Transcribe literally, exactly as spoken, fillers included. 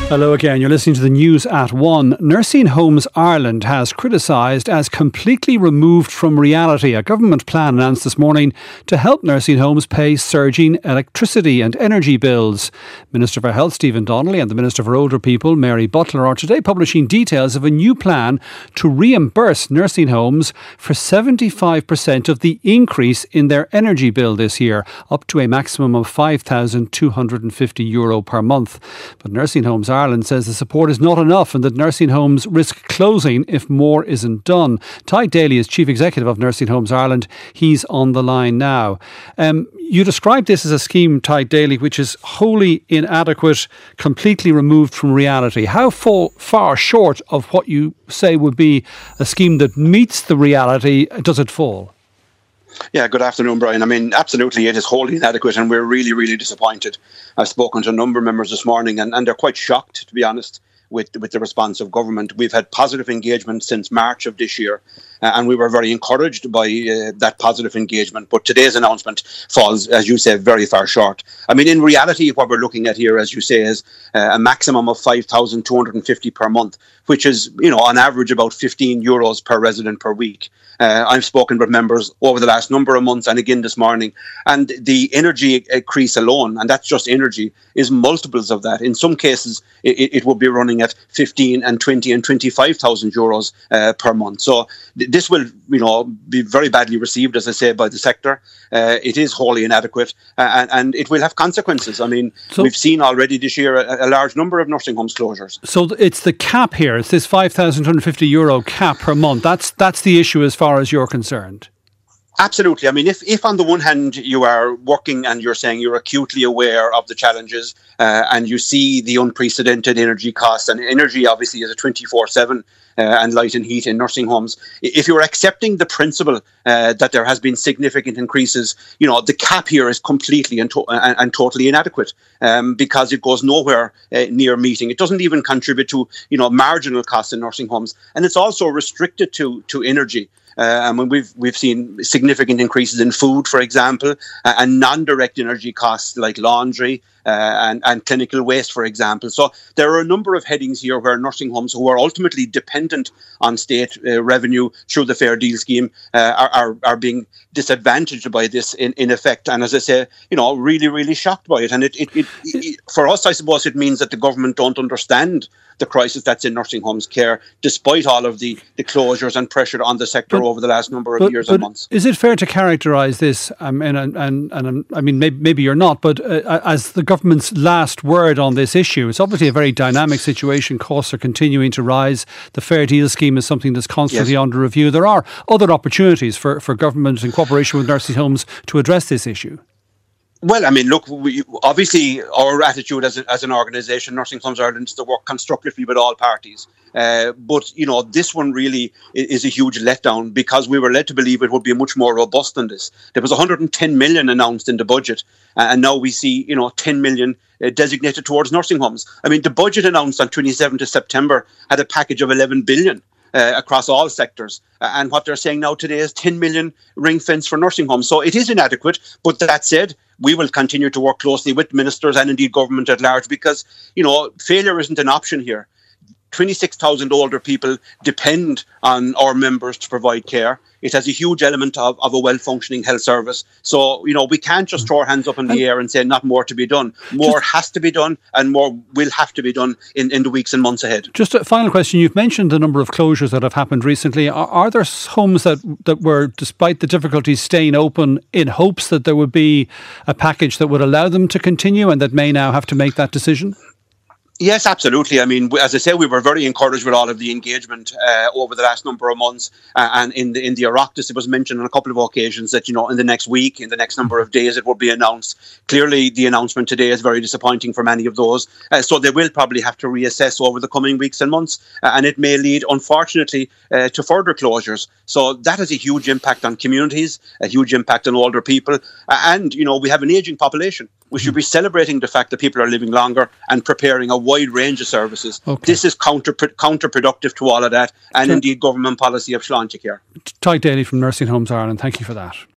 Hello again, you're listening to the news at one. Nursing Homes Ireland has criticised as completely removed from reality a government plan announced this morning to help nursing homes pay surging electricity and energy bills. Minister for Health Stephen Donnelly and the Minister for Older People Mary Butler are today publishing details of a new plan to reimburse nursing homes for seventy-five percent of the increase in their energy bill this year, up to a maximum of five thousand two hundred fifty euro per month. But Nursing Homes Ireland Ireland says the support is not enough and that nursing homes risk closing if more isn't done. Ty Daly is Chief Executive of Nursing Homes Ireland. He's on the line now. Um, you described this as a scheme, Ty Daly, which is wholly inadequate, completely removed from reality. How far, far short of what you say would be a scheme that meets the reality does it fall? Yeah, good afternoon, Brian. I mean, absolutely, it is wholly inadequate and we're really, really disappointed. I've spoken to a number of members this morning and, and they're quite shocked, to be honest, with, with the response of government. We've had positive engagement since March of this year uh, and we were very encouraged by uh, that positive engagement. But today's announcement falls, as you say, very far short. I mean, in reality, what we're looking at here, as you say, is uh, a maximum of five thousand two hundred fifty per month, which is, you know, on average about fifteen euros per resident per week. Uh, I've spoken with members over the last number of months and again this morning, and the energy increase alone, and that's just energy, is multiples of that. In some cases, it, it would be running at fifteen and twenty and twenty-five thousand euros uh, per month. So th- this will, you know, be very badly received, as I say, by the sector. Uh, it is wholly inadequate, uh, and, and it will have consequences. I mean, so, we've seen already this year a, a large number of nursing home closures. So it's the cap here. It's this five thousand two hundred fifty euro cap per month. That's that's the issue as far as you're concerned. Absolutely. I mean, if, if on the one hand you are working and you're saying you're acutely aware of the challenges uh, and you see the unprecedented energy costs, and energy obviously is a twenty-four seven uh, and light and heat in nursing homes, if you're accepting the principle uh, that there has been significant increases, you know, the cap here is completely and, to- and, and totally inadequate um, because it goes nowhere uh, near meeting. It doesn't even contribute to, you know, marginal costs in nursing homes. And it's also restricted to, to energy. Uh, I mean, we've we've seen significant increases in food, for example, uh, and non-direct energy costs like laundry uh, and, and clinical waste, for example. So there are a number of headings here where nursing homes who are ultimately dependent on state uh, revenue through the Fair Deal scheme uh, are, are are being disadvantaged by this in, in effect. And as I say, you know, really, really shocked by it. And it, it, it, it for us, I suppose, it means that the government don't understand the crisis that's in nursing homes care, despite all of the, the closures and pressure on the sector but, over the last number of but, years but and months. Is it fair to characterise this, um, and, and, and, and I mean, maybe, maybe you're not, but uh, as the government's last word on this issue? It's obviously a very dynamic situation. Costs are continuing to rise. The Fair Deal scheme is something that's constantly yes. under review. There are other opportunities for, for government in cooperation with nursing homes to address this issue. Well, I mean, look, we, obviously our attitude as, a, as an organisation, Nursing Homes Ireland, is to work constructively with all parties. Uh, but, you know, this one really is a huge letdown because we were led to believe it would be much more robust than this. There was one hundred ten million announced in the budget, uh, and now we see, you know, ten million uh, designated towards nursing homes. I mean, the budget announced on twenty-seventh of September had a package of eleven billion. Uh, across all sectors. Uh, and what they're saying now today is ten million ring fence for nursing homes. So it is inadequate. But that said, we will continue to work closely with ministers and indeed government at large because, you know, failure isn't an option here. twenty-six thousand older people depend on our members to provide care. It has a huge element of, of a well-functioning health service. So, you know, we can't just throw our hands up in the air and say not more to be done. More just, has to be done and more will have to be done in, in the weeks and months ahead. Just a final question. You've mentioned the number of closures that have happened recently. Are, are there homes that, that were, despite the difficulties, staying open in hopes that there would be a package that would allow them to continue and that may now have to make that decision? Yes, absolutely. I mean, as I say, we were very encouraged with all of the engagement uh, over the last number of months. Uh, and in the in the Oireachtas, it was mentioned on a couple of occasions that, you know, in the next week, in the next number of days, it will be announced. Clearly, the announcement today is very disappointing for many of those. Uh, so they will probably have to reassess over the coming weeks and months. Uh, and it may lead, unfortunately, uh, to further closures. So that has a huge impact on communities, a huge impact on older people. Uh, and, you know, we have an ageing population. We should be celebrating the fact that people are living longer and preparing a wide range of services. Okay. This is counter counterproductive to all of that and sure. indeed government policy of Sláinte Care. Ty Daly from Nursing Homes Ireland, thank you for that.